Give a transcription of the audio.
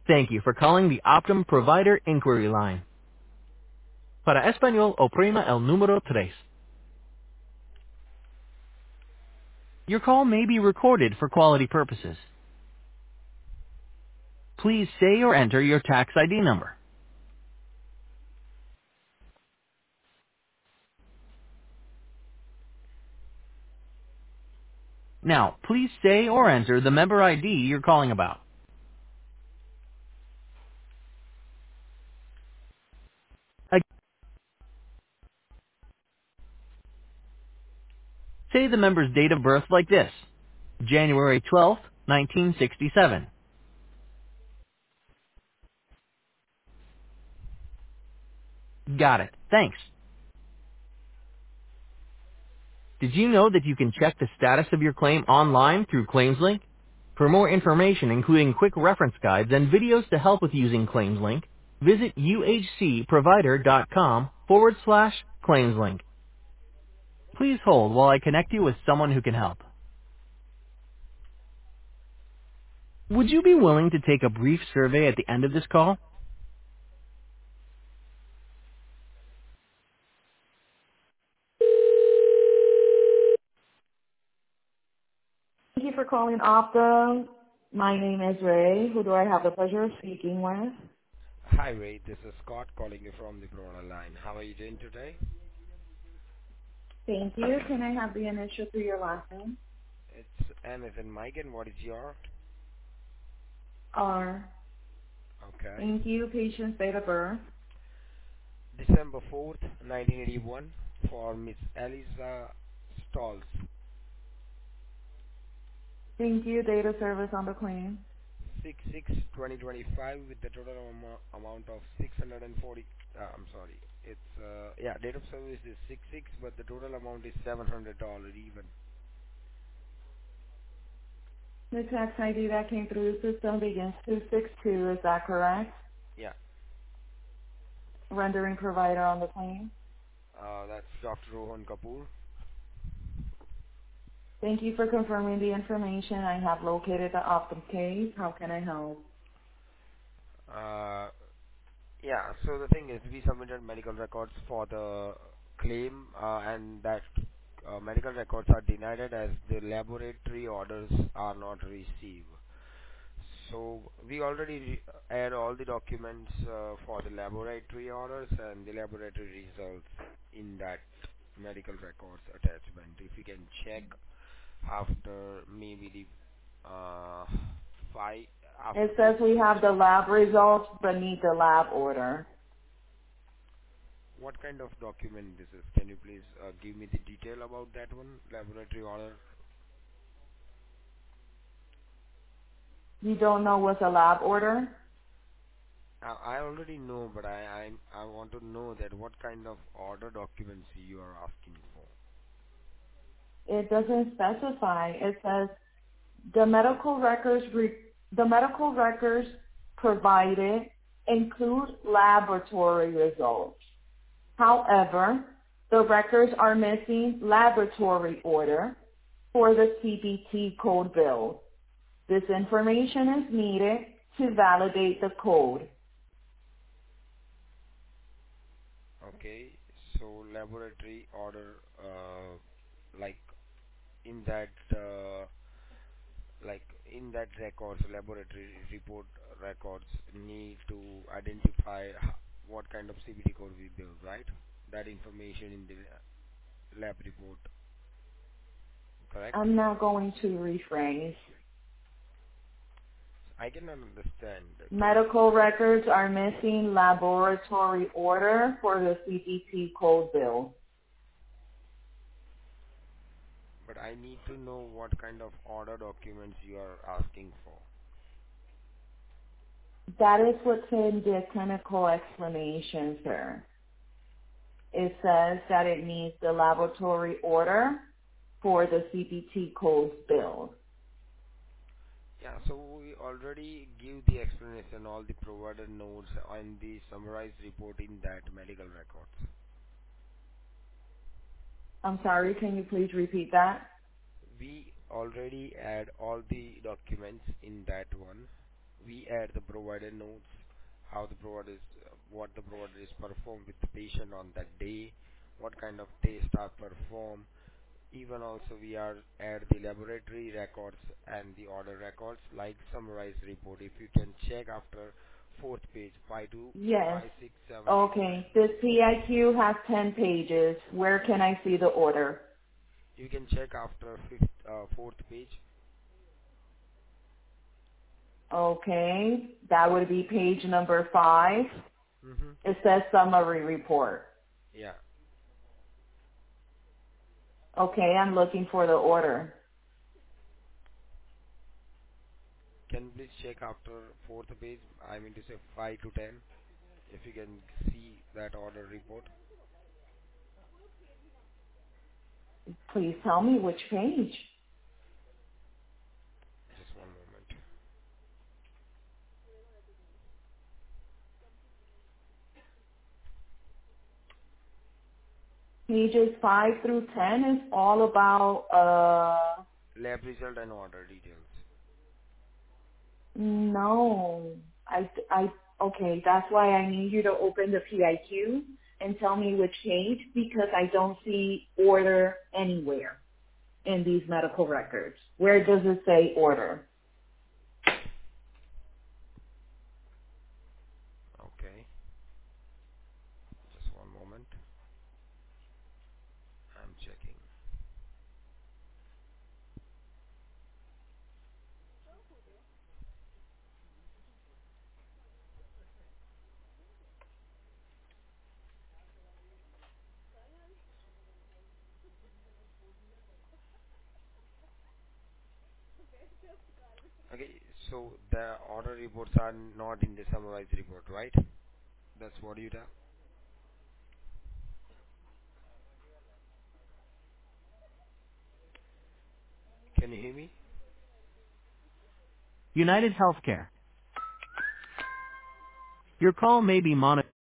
Thank you for calling the Optum Provider Inquiry Line. Para español, oprima el número tres. Your call may be recorded for quality purposes. Please say or enter your tax ID number. Now, please say or enter the member ID you're calling about. Ag- Say the member's date of birth like this: January 12th, 1967. Got it. Thanks. Did you know that you can check the status of your claim online through ClaimsLink? For more information, including quick reference guides and videos to help with using ClaimsLink, visit uhcprovider.com/ClaimsLink. Please hold while I connect you with someone who can help. Would you be willing to take a brief survey at the end of this call? Thank you for calling Optum. My name is Ray. Who do I have the pleasure of speaking with? Hi, Ray. This is Scott calling you from the Corona line. How are you doing today? Thank you. Can I have the initial to your last name? It's M as in Mike, and what is your? R. Okay. Thank you. Patient's date of birth. December 4th, 1981, for Miss Eliza Stalls. Thank you. Date of service on the claim. 6/6/2025 with the total amount of 640. I'm sorry. It's date of service is 6/6, but the total amount is $700 even. The tax ID that came through the system begins 262. Is that correct? Yeah. Rendering provider on the claim. That's Dr. Rohan Kapoor. Thank you for confirming the information. I have located the Optum case. How can I help? Uh, Yeah, so the thing is, we submitted medical records for the claim, and that medical records are denied as the laboratory orders are not received. So we already add all the documents for the laboratory orders and the laboratory results in that medical records attachment. If you can check after maybe the five after It four. says we have the lab results but need the lab order. What kind of document this is? Can you please give me the detail about that one? Laboratory order. You don't know what's a lab order? I already know, but I want to know that what kind of order documents you are asking for. It doesn't specify. It says the the medical records provided include laboratory results. However, the records are missing laboratory order for the CPT code bill. This information is needed to validate the code. Okay, so laboratory order, like in that, in that records, laboratory report records need to identify what kind of CPT code we build, right? That information in the lab report, correct? I'm now going to rephrase. I cannot understand. Can you please? Medical records are missing laboratory order for the CPT code bill. But I need to know what kind of order documents you are asking for. That is what's in the clinical explanation, sir. It says that it needs the laboratory order for the CPT codes bill. Yeah, so we already give the explanation, all the provider notes and the summarized report in that medical records. I'm sorry, can you please repeat that? We already add all the documents in that one, We add the provider notes, how the provider is, what the provider is performed with the patient on that day, what kind of tests are performed. Even also we are add the laboratory records and the order records like summarized report. If you can check after fourth page, 5 to Yes. 5, 6, 7, 8, 9. Okay. This PIQ has 10 pages. Where can I see the order? You can check after fifth, fourth page. Okay. That would be page number 5. Mm-hmm. It says summary report. Yeah. Okay, I'm looking for the order. Can you please check after fourth page? I mean to say 5 to 10. If you can see that order report. Please tell me which page. Just one moment. Pages 5 through 10 is all about, Lab result and order details. no. Okay, that's why I need you to open the PIQ and tell me which page because I don't see order anywhere in these medical records. Where does it say order? Okay. Just one moment. I'm checking. Okay, so the order reports are not in the summarized report, right? That's what you tell. Can you hear me? United Healthcare. Your call may be monitored.